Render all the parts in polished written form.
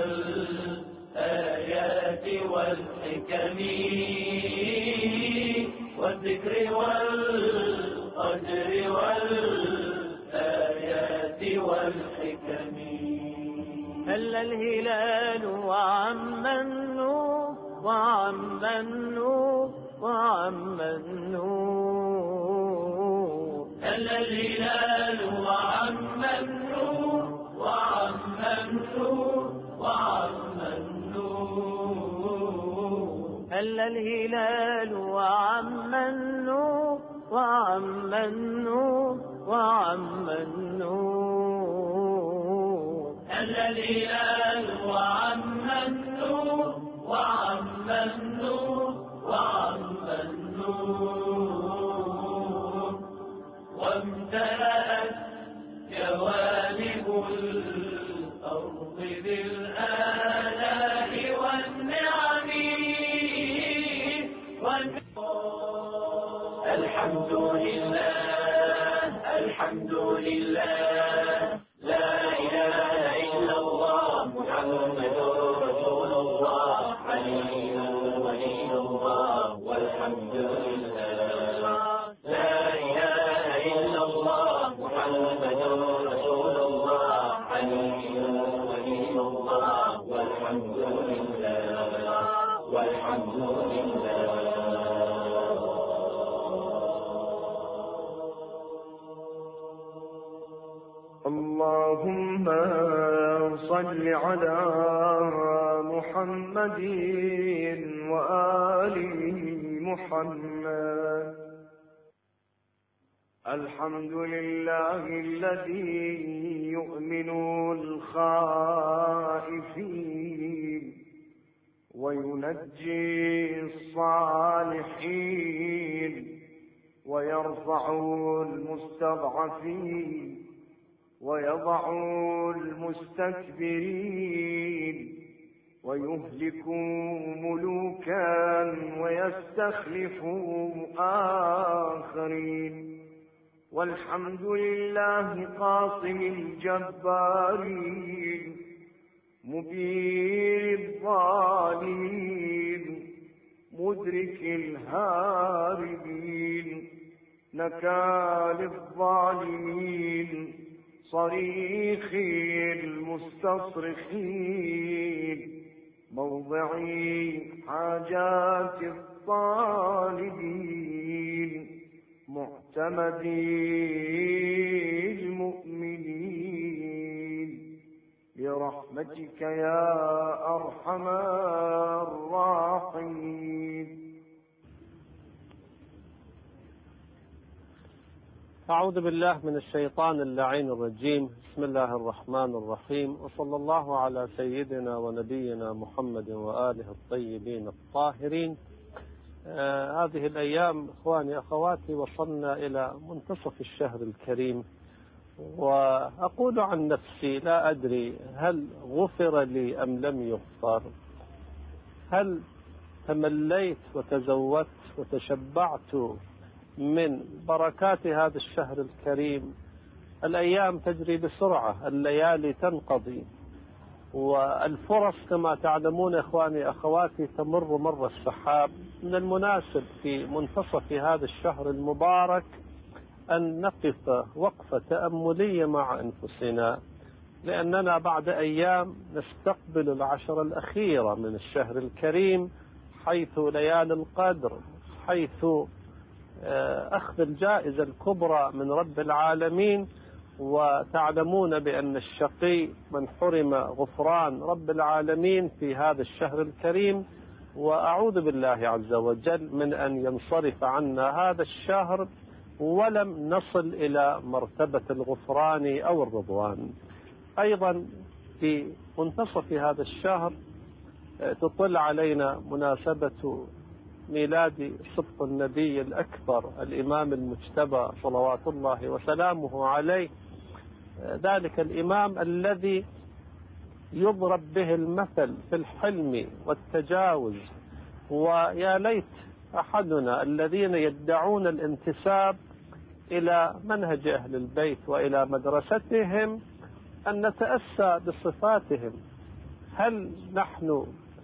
والآيات والحكم والذكر والقدر والآيات والحكم. هل الهلال وعم النور وعم النور وعم النور. هل الهلال وعم النور وعم النور وعم النور. هل الهلال وعم النور وعم النور وعم النور. هل الهلال وعم النور وعم النور وعم النور. وامتلأت جوانب الأرض بالآلاء والنعم. الحمد لله الحمد لله لا إله إلا الله محمد رسول الله علي ولي الله والحمد لله. لا إله إلا الله محمد رسول الله علي ولي الله والحمد لله والحمد لله. اللهم صل على محمد وآل محمد. الحمد لله الذي يؤمن الخائفين وينجي الصالحين ويرفع المستضعفين ويضع المستكبرين ويهلك ملوكا ويستخلف آخرين. والحمد لله قاصم الجبارين مبين الظالمين مدرك الهاربين نكال الظالمين صريخ المستصرخين موضعي حاجات الطالبين معتمدي المؤمنين برحمتك يا أرحم الراحمين. أعوذ بالله من الشيطان اللعين الرجيم. بسم الله الرحمن الرحيم، وصلى الله على سيدنا ونبينا محمد وآله الطيبين الطاهرين. هذه الأيام إخواني أخواتي وصلنا إلى منتصف الشهر الكريم، وأقول عن نفسي لا أدري هل غفر لي أم لم يغفر، هل تمليت وتزودت وتشبعت من بركات هذا الشهر الكريم. الأيام تجري بسرعة، الليالي تنقضي، والفرص كما تعلمون إخواني أخواتي تمر مر السحاب. من المناسب في منتصف هذا الشهر المبارك أن نقف وقفة تأملية مع أنفسنا، لأننا بعد أيام نستقبل العشر الأخيرة من الشهر الكريم، حيث ليالي القدر، حيث أخذ الجائزة الكبرى من رب العالمين. وتعلمون بأن الشقي من حرم غفران رب العالمين في هذا الشهر الكريم. وأعوذ بالله عز وجل من أن ينصرف عنا هذا الشهر ولم نصل إلى مرتبة الغفران أو الرضوان. أيضا في منتصف هذا الشهر تطل علينا مناسبة ميلاد صدق النبي الأكبر الإمام المجتبى صلوات الله وسلامه عليه، ذلك الإمام الذي يضرب به المثل في الحلم والتجاوز. ويا ليت أحدنا الذين يدعون الانتساب إلى منهج أهل البيت وإلى مدرستهم أن نتأسى بصفاتهم، هل نحن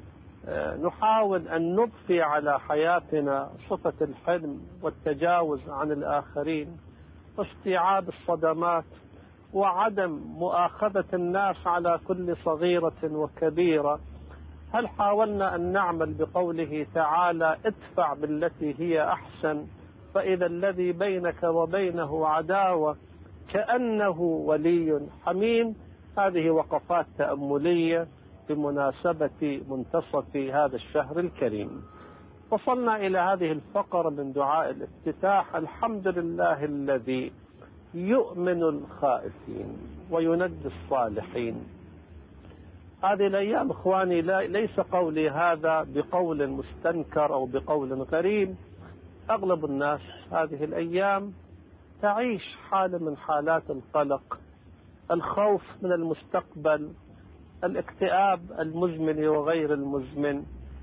نحاول أن نضفي على حياتنا صفة الحلم والتجاوز عن الآخرين واستيعاب الصدمات وعدم مؤاخذة الناس على كل صغيرة وكبيرة؟ هل حاولنا أن نعمل بقوله تعالى ادفع بالتي هي أحسن فإذا الذي بينك وبينه عداوة كأنه ولي حميم؟ هذه وقفات تأملية بمناسبة منتصف هذا الشهر الكريم. وصلنا إلى هذه الفقرة من دعاء الافتتاح: الحمد لله الذي يؤمن الخائفين وينجي الصالحين. هذه الأيام إخواني ليس قولي هذا بقول مستنكر أو بقول غريب. أغلب الناس هذه الأيام تعيش حالة من حالات القلق، الخوف من المستقبل، الاكتئاب المزمن وغير المزمن.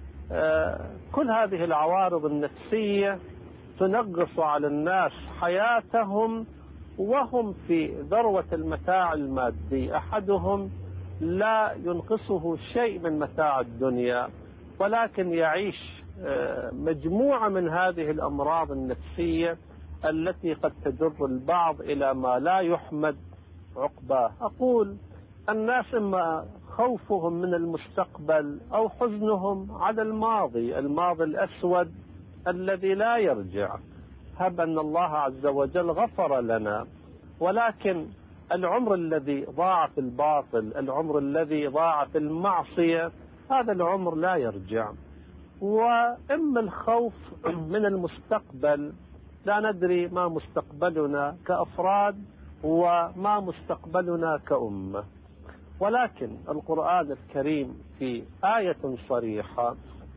كل هذه العوارض النفسية تنغص على الناس حياتهم وهم في ذروة المتاع المادي. أحدهم لا ينقصه شيء من متاع الدنيا، ولكن يعيش مجموعة من هذه الأمراض النفسية التي قد تجر البعض إلى ما لا يحمد عقباه. أقول الناس إما خوفهم من المستقبل أو حزنهم على الماضي الأسود الذي لا يرجع. هب أن الله عز وجل غفر لنا، ولكن العمر الذي ضاع في الباطل، العمر الذي ضاع في المعصية، هذا العمر لا يرجع. وإما الخوف من المستقبل، لا ندري ما مستقبلنا كأفراد وما مستقبلنا كأمة. ولكن القرآن الكريم في آية صريحة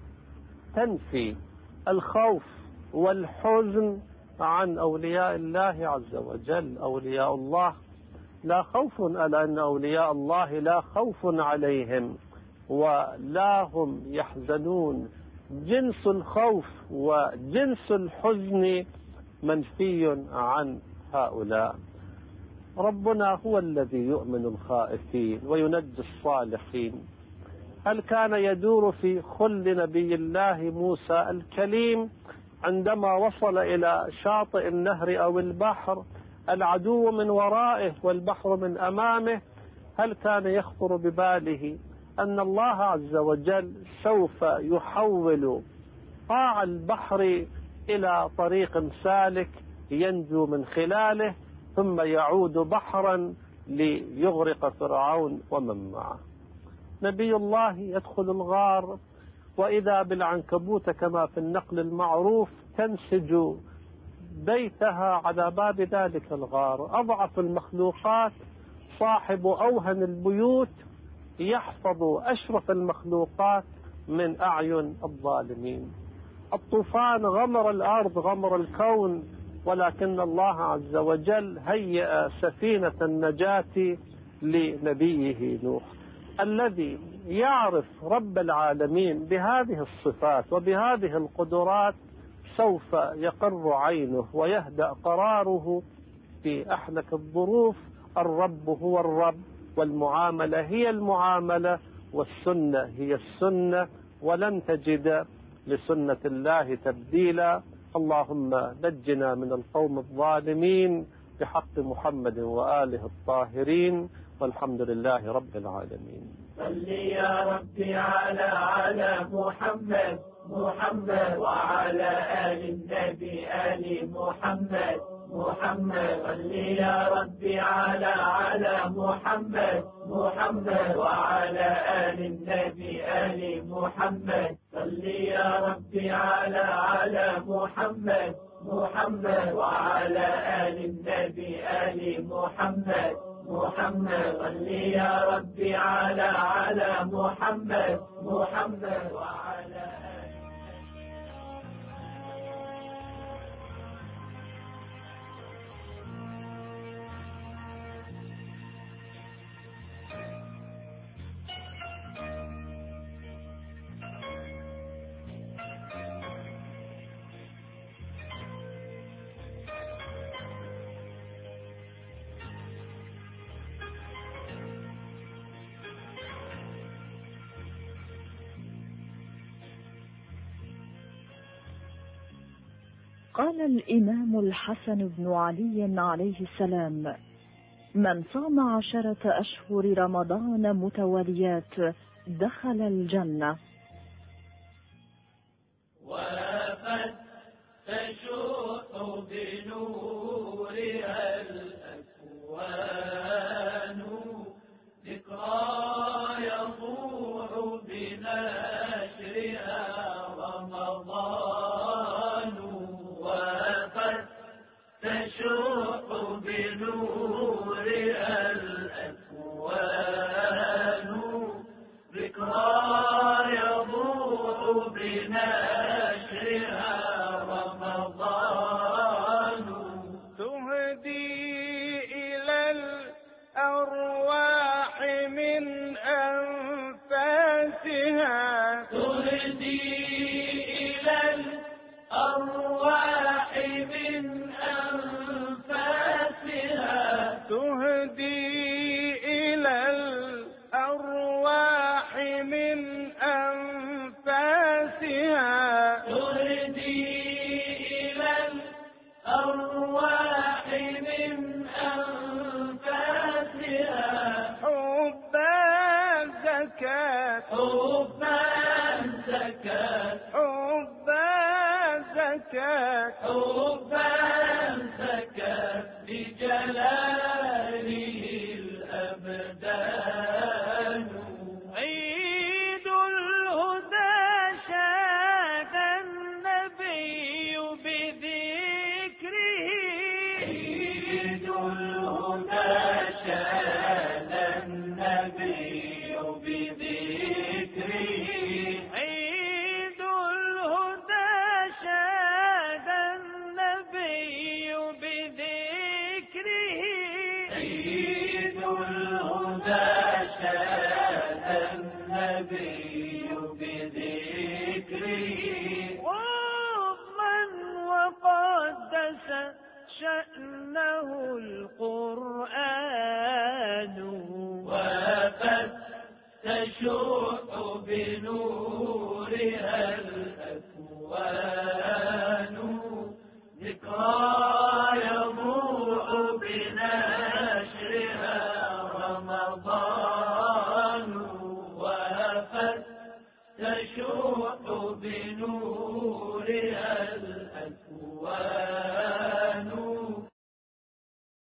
تنفي الخوف والحزن عن أولياء الله عز وجل. أولياء الله لا خوف، ألا أن أولياء الله لا خوف عليهم ولا هم يحزنون. جنس الخوف وجنس الحزن منفي عن هؤلاء. ربنا هو الذي يؤمن الخائفين وينجي الصالحين. هل كان يدور في خل نبي الله موسى الكليم عندما وصل إلى شاطئ النهر أو البحر، العدو من ورائه والبحر من أمامه، هل كان يخطر بباله أن الله عز وجل سوف يحول قاع البحر إلى طريق سالك ينجو من خلاله ثم يعود بحرا ليغرق فرعون ومن معه؟ نبي الله يدخل الغار وإذا بالعنكبوت كما في النقل المعروف تنسج بيتها على باب ذلك الغار. أضعف المخلوقات صاحب أوهن البيوت يحفظ أشرف المخلوقات من أعين الظالمين. الطوفان غمر الأرض، غمر الكون، ولكن الله عز وجل هيأ سفينة النجاة لنبيه نوح. الذي يعرف رب العالمين بهذه الصفات وبهذه القدرات سوف يقر عينه ويهدأ قراره في أحلك الظروف. الرب هو الرب، والمعاملة هي المعاملة، والسنة هي السنة، ولن تجد لسنة الله تبديلا. اللهم نجنا من القوم الظالمين بحق محمد وآله الطاهرين، والحمد لله رب العالمين. صل يا ربي على محمد وعلى آل النبي آل محمد. صل يا ربي على محمد وعلى آل النبي آل محمد. صل يا ربي على محمد وعلى آل النبي آل محمد. صل يا ربي على محمد وعلى قال الإمام الحسن بن علي عليه السلام: من صام 10 أشهر رمضان متواليات دخل الجنة. وافت تشوح بنورها الأكوان، ذكرى يضوع بنشرها رمضان. وافت تشوح بنورها الأكوان، ذكرى يضوع بنشرها رمضان. تهدي إلى الأرواح من أنفاسها، تهدي إلى الأرواح من أنفاسها، تهدي إلى الأرواح من أنفاسها، تهدي إلى الأرواح من أنفاسها، حبا زكاة، حبا زكاة، حبا زكاة، حبا زكاة بجلاله الأبدان. عيد الهدى شاد النبي بذكره، عيد الهدى شاد النبي بذكره، عيد الهدى شاد النبي بذكره، عيد الهدى شاد النبي بذكره. ومن وقدس شأنه القرآن،